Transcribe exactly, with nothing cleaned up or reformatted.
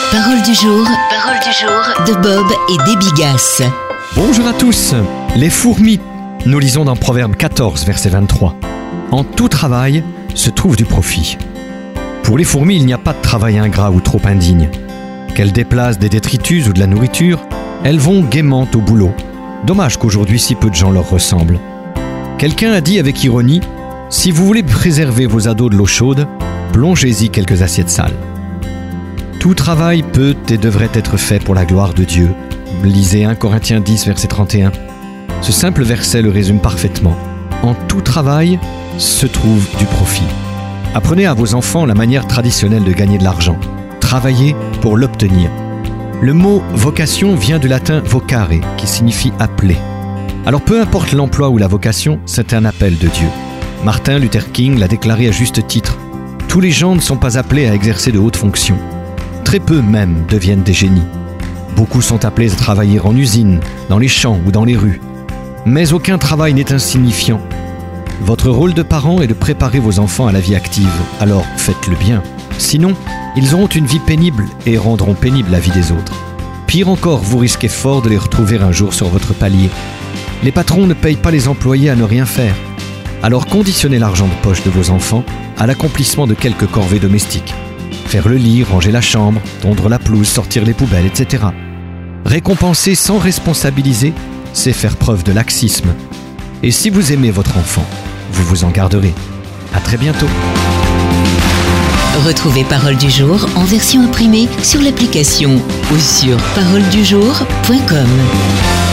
Parole du jour, parole du jour de Bob et Déby Gasse. Bonjour à tous. Les fourmis, nous lisons dans Proverbe quatorze, verset vingt-trois. En tout travail se trouve du profit. Pour les fourmis, il n'y a pas de travail ingrat ou trop indigne. Qu'elles déplacent des détritus ou de la nourriture, elles vont gaiement au boulot. Dommage qu'aujourd'hui si peu de gens leur ressemblent. Quelqu'un a dit avec ironie, si vous voulez préserver vos ados de l'eau chaude, plongez-y quelques assiettes sales. Tout travail peut et devrait être fait pour la gloire de Dieu. Lisez un Corinthiens dix, verset trente et un. Ce simple verset le résume parfaitement. En tout travail se trouve du profit. Apprenez à vos enfants la manière traditionnelle de gagner de l'argent. Travaillez pour l'obtenir. Le mot vocation vient du latin vocare, qui signifie appeler. Alors peu importe l'emploi ou la vocation, c'est un appel de Dieu. Martin Luther King l'a déclaré à juste titre. Tous les gens ne sont pas appelés à exercer de hautes fonctions. Très peu même deviennent des génies. Beaucoup sont appelés à travailler en usine, dans les champs ou dans les rues. Mais aucun travail n'est insignifiant. Votre rôle de parent est de préparer vos enfants à la vie active, alors faites-le bien. Sinon, ils auront une vie pénible et rendront pénible la vie des autres. Pire encore, vous risquez fort de les retrouver un jour sur votre palier. Les patrons ne payent pas les employés à ne rien faire. Alors conditionnez l'argent de poche de vos enfants à l'accomplissement de quelques corvées domestiques. Faire le lit, ranger la chambre, tondre la pelouse, sortir les poubelles, et cetera. Récompenser sans responsabiliser, c'est faire preuve de laxisme. Et si vous aimez votre enfant, vous vous en garderez. À très bientôt. Retrouvez Parole du jour en version imprimée sur l'application ou sur parole du jour point com.